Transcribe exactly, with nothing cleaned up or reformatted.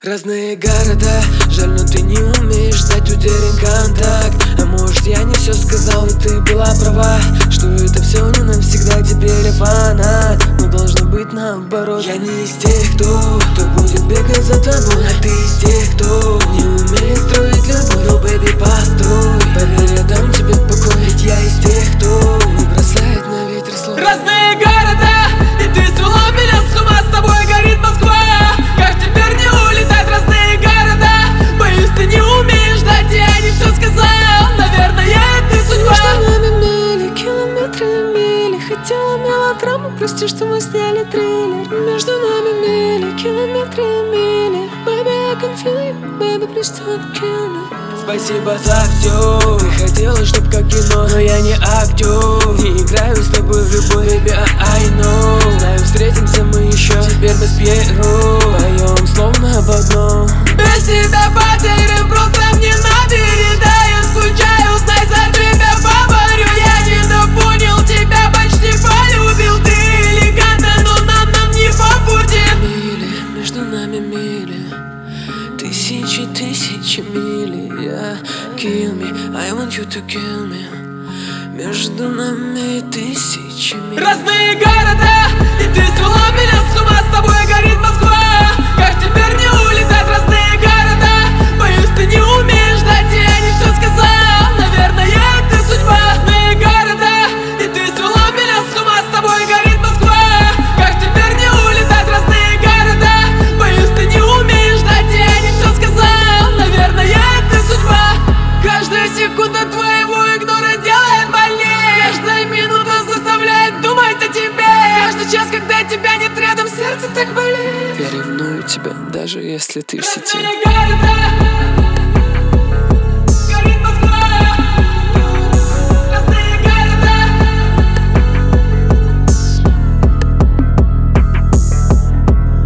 Разные города, жаль, но ты не умеешь дать, утерян контакт. А может, я не все сказал, и ты была права, что это все не навсегда, теперь я фанат. Но должно быть наоборот. Я не из тех, кто, кто будет бегать за тобой, а ты из тех, кто не умеет строить любовь. Ну, бэби, построй, поверь, я дам тебе покой. Ведь я из тех, кто не бросает на ветер слов. Разные города, и ты свела меня с ума, с тобой горит Москва. Как теперь не улетать, разные города? Боюсь, ты не умеешь ждать, я не все сказал. Наверное, это судьба. Между нами мили, километры и мили. Хотела мелодраму, прости, что мы сняли трейлер. Между нами мили, километры и мили. Baby, I can feel you, baby, please don't kill me. Спасибо за все. Ты хотела, чтоб как кино, но я не актер. Не играю с тобой в любовь, baby, I know. Знаю, встретимся мы еще, теперь без Пьеро. Поем словно об одном. Без тебя потерян, просто мне набери. Да, я скучаю, знай, за тебя говорю. Я недопонял тебя, почти полюбил. Ты элегантна, но нам, нам не по пути. Мили, между нами мили, тысячи, тысячи мили. Yeah, kill me, I want you to kill me. Между нами тысячи миль. Разные города, и ты свела меня с ума, с тобой горит Москва. Как теперь не улетать, разные города? Боюсь, ты не умеешь ждать, я не все сказал. Наверное, это судьба. Разные города, и ты свела меня с ума, с тобой горит Москва. Как теперь не улетать, разные города? Боюсь, ты не умеешь ждать, я не все сказал. Наверное, это судьба. Каждая секунда твоего игнора делает больнее. Каждая минута заставляет думать о тебе. Каждый час, когда тебя нет рядом, сердце так болит. Я ревную тебя, даже если ты в сети. Разные города.